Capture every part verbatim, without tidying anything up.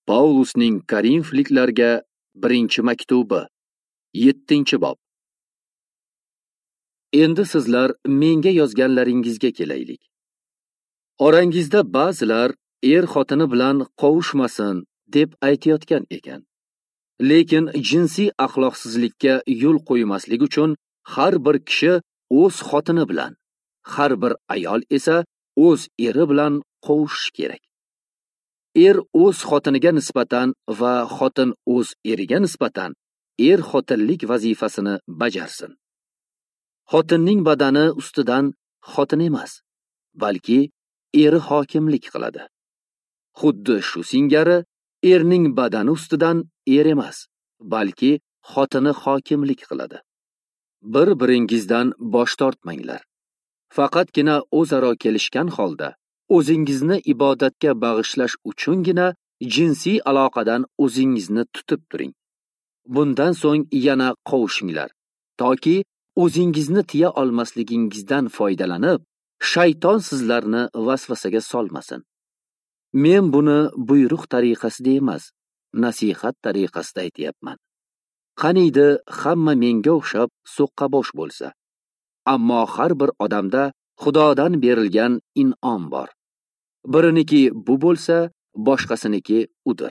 Pavlusning Korinfliklarga birinchi maktubi, yettinchi bob. Endi sizlar menga yozganlaringizga kelaylik. Orangizda ba'zilar er xotini bilan qovushmasin deb aytayotgan ekan. Lekin jinsiy axloqsizlikka yo'l qo'ymaslik uchun har bir kishi o'z xotini bilan, har bir ayol esa o'z eri bilan qovushishi kerak. Er o'z xotiniga nisbatan va xotin o'z eriga nisbatan er xotinlik vazifasini bajarsin. Xotinning badani ustidan xotin emas, balki eri hokimlik qiladi. Xuddi shu singari erning badani ustidan er emas, balki xotini hokimlik qiladi. Bir-biringizdan bosh tortmanglar. Faqatgina o'zaro kelishgan holda o'zingizni ibodatga bag'ishlash uchungina jinsiy aloqadan o'zingizni tutib turing. Bundan so'ng yana qovushinglar, toki o'zingizni tiya olmasligingizdan foydalanib, shayton sizlarni vasvasaga solmasin. Men buni buyruq tariqasida emas, nasihat tariqasida aytayapman. Qaniydi hamma menga o'xshab so'qqabosh bo'lsa, ammo har bir odamda Xudodan berilgan in'om bor. Biriniki bu bo'lsa, boshqasiniki udir.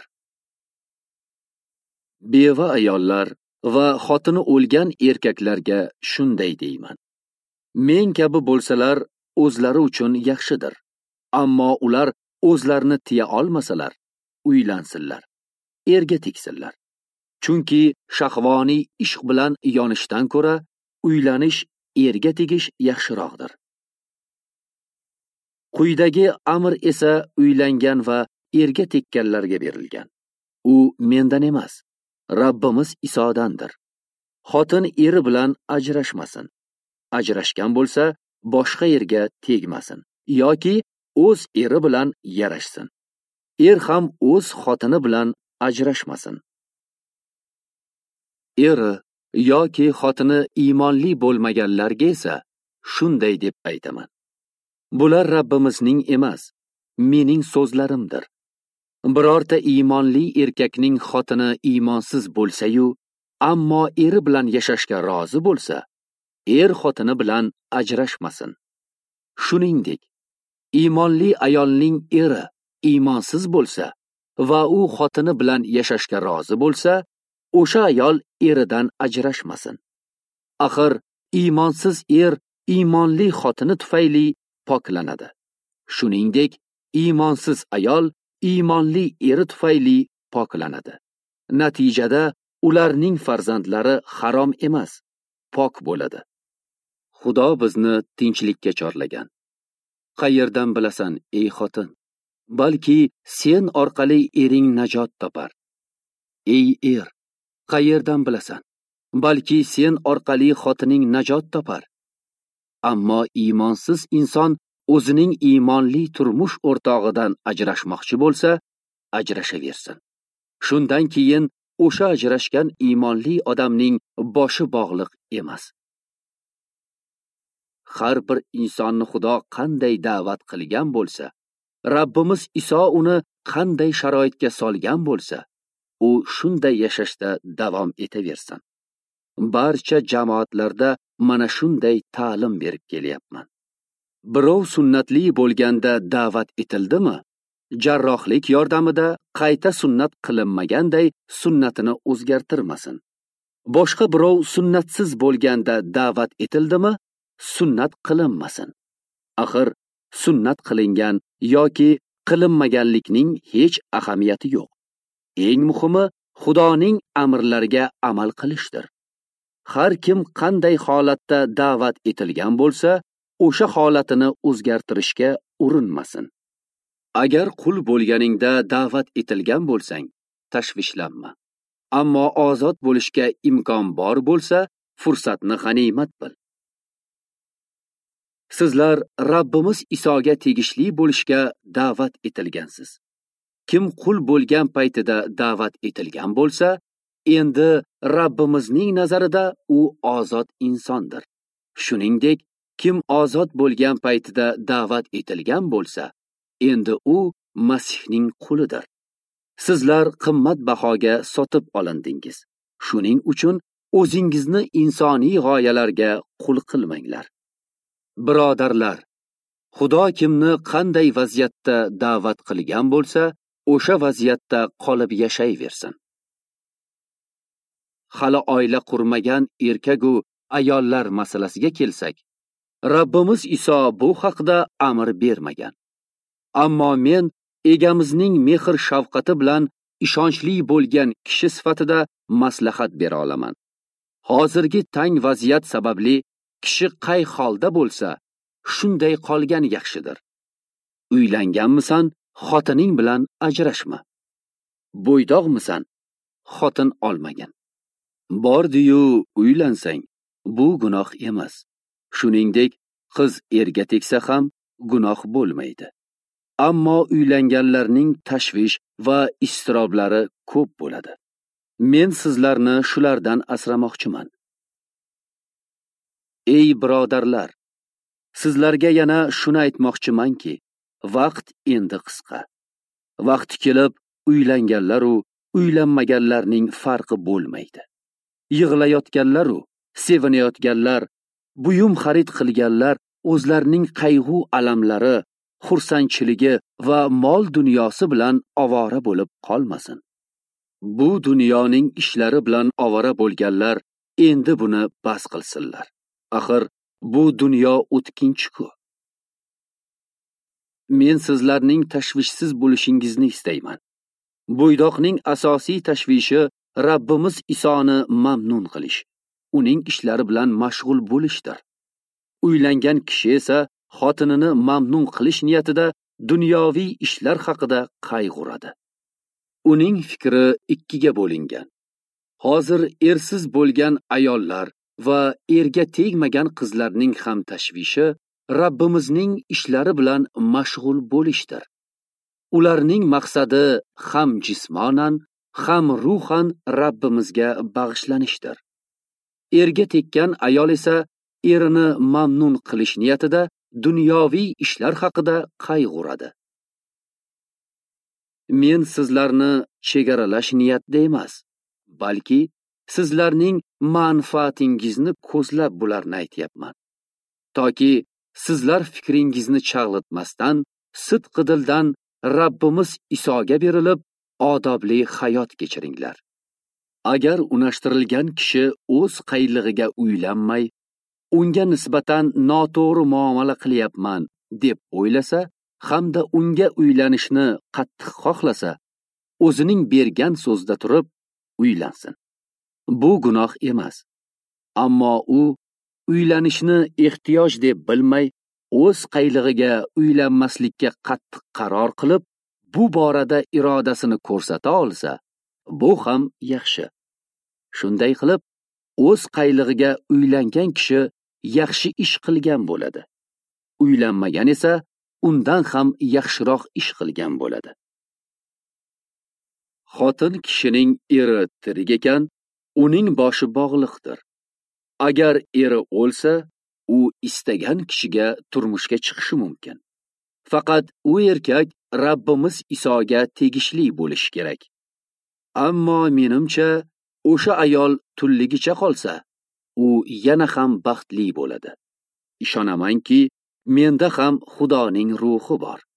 Beva ayollar va xotini o'lgan erkaklarga shunday deyman. Men kabi bo'lsalar o'zlari uchun yaxshidir. Ammo ular o'zlarini tiya olmasalar, uylansinlar, erga tegsinlar. Chunki shahvoniy ishq bilan yonishdan ko'ra uylanish, erga tegish yaxshiroqdir. Quyidagi amr esa uylangan va erga tekkanlarga berilgan. U mendan emas, Rabbimiz Isodandir. Xotin eri bilan ajrashmasin. Ajrashgan bo'lsa, boshqa erga tegmasin yoki o'z eri bilan yarashsin. Er ham o'z xotini bilan ajrashmasin. Eri yoki xotini iymonli bo'lmaganlarga esa shunday deb aytaman. Bular Rabbimizning emas, mening so'zlarimdir. Birorta iymonli erkakning xotini iymonsiz bo'lsa-yu, ammo eri bilan yashashga rozi bo'lsa, er xotini bilan ajrashmasin. Shuningdek, iymonli ayolning eri iymonsiz bo'lsa va u xotini bilan yashashga rozi bo'lsa, o'sha ayol eridan ajrashmasin. Axir iymonsiz er iymonli xotini tufayli poklanadi. Shuningdek, iymonsiz ayol iymonli eri tufayli poklanadi. Natijada ularning farzandlari harom emas, pok bo'ladi. Xudo bizni tinchlikka chorlagan. Qayerdan bilasan, ey xotin? Balki sen orqali ering najot topar. Ey er, qayerdan bilasan? Balki sen orqali xotining najot topar. Ammo iymonsiz inson o'zining iymonli turmush o'rtog'idan ajrashmoqchi bo'lsa, ajrashaversin. Shundan keyin o'sha ajrashgan iymonli odamning boshi bog'liq emas. Har bir insonni Xudo qanday da'vat qilgan bo'lsa, Rabbimiz Iso uni qanday sharoitga solgan bo'lsa, u shunday yashashda davom etaversin. Barcha jamoatlarda mana shunday ta'lim berib kelyapman. Birov sunnatli bo'lganda da'vat etildimi, jarrohlik yordamida qayta sunnat qilinmaganday sunnatini o'zgartirmasin. Boshqa birov sunnatsiz bo'lganda da'vat etildimi, sunnat qilinmasin. Axir sunnat qilingan yoki qilinmaganlikning hech ahamiyati yo'q. Eng muhimi Xudoning amrlariga amal qilishdir. Har kim qanday holatda da'vat etilgan bo'lsa, o'sha holatini o'zgartirishga urinmasin. Agar qul bo'lganingda da'vat etilgan bo'lsang, tashvishlanma. Ammo ozod bo'lishga imkon bor bo'lsa, fursatni g'animat bil. Sizlar Rabbimiz Isoga tegishli bo'lishga da'vat etilgansiz. Kim qul bo'lgan paytida da'vat etilgan bo'lsa, endi Rabbimizning nazarida u ozod insondir. Shuningdek, kim ozod bo'lgan paytida da'vat etilgan bo'lsa, endi u Masihning qulidir. Sizlar qimmat bahoga sotib olindingiz. Shuning uchun o'zingizni insoniy g'oyalarga qul qilmanglar. Birodarlar, Xudo kimni qanday vaziyatda da'vat qilgan bo'lsa, o'sha vaziyatda qolib yashayversin. Hali oila qurmagan erkagu ayollar masalasiga kelsak, Rabbimiz Iso bu haqda amr bermagan. Ammo men egamizning mehr shafqati bilan ishonchli bo'lgan kishi sifatida maslahat bera olaman. Hozirgi tang vaziyat sababli kishi qay holda bo'lsa, shunday qolgan yaxshidir. Uylanganmisan, xotining bilan ajrashma. Bo'ydoqmisan, xotin olmagin. Bordi-yu uylansang, bu gunoh emas. Shuningdek, qiz erga tegsa ham gunoh bo'lmaydi. Ammo uylanganlarning tashvish va iztiroblari ko'p bo'ladi. Men sizlarni shulardan asramoqchiman. Ey birodarlar, sizlarga yana shuni aytmoqchimanki, vaqt endi qisqa. Vaqti kelib uylanganlar u uylanmaganlarning farqi bo'lmaydi. Yig'layotganlar u sevinayotganlar, buyum xarid qilganlar o'zlarining qayg'u alamlari, xursandchiligi va mol dunyosi bilan ovora bo'lib qolmasin. Bu dunyoning ishlari bilan ovora bo'lganlar endi buni bas qilsinlar. Axir bu dunyo o'tkinchi-ku. Men sizlarning tashvishsiz bo'lishingizni istayman. Bo'ydoqning asosiy tashvishi Rabbimiz Isoni mamnun qilish, uning ishlari bilan mashg'ul bo'lishdir. Uylangan kishi esa xotinini mamnun qilish niyatida dunyoviy ishlar haqida qayg'uradi. Uning fikri ikkiga bo'lingan. Hozir ersiz bo'lgan ayollar va erga tegmagan qizlarning ham tashvishi Rabbimizning ishlari bilan mashg'ul bo'lishdir. Ularning maqsadi ham jismonan, ham ruhan Rabbimizga bag'ishlanishdir. Erga tekkan ayol esa erini mamnun qilish niyatida dunyoviy ishlar haqida qayg'uradi. Men sizlarni chegaralash niyatda emas, balki sizlarning manfaatingizni ko'zlab bularni aytyapman. Toki sizlar fikringizni chag'latmasdan, sidqidildan Rabbimiz Isoga berilib, odobli hayot kechiringlar. Agar unashtirilgan kishi o'z qaylig'iga uylanmay, unga nisbatan noto'g'ri muomala qilyapman deb o'ylasa, hamda unga uylanishni qattiq xohlasa, o'zining bergan so'zda turib uylansin. Bu gunoh emas. Ammo u uylanishni ehtiyoj deb bilmay, o'z qaylig'iga uylanmaslikka qattiq qaror qilib, bu borada irodasini ko'rsata olsa, bu ham yaxshi. Shunday qilib, o'z qaylig'iga uylangan kishi yaxshi ish qilgan bo'ladi. Uylanmagan esa undan ham yaxshiroq ish qilgan bo'ladi. Xotin kishining eri tirik ekan, uning boshi bog'liqdir. Agar eri o'lsa, u istagan kishiga turmushga chiqishi mumkin. Faqat u erkak Rabbimiz Isoga tegishli bo'lishi kerak. Ammo menimcha, o'sha ayol tulligicha qolsa, u yana ham baxtli bo'ladi. Ishonamanki, menda ham Xudoning ruhi bor.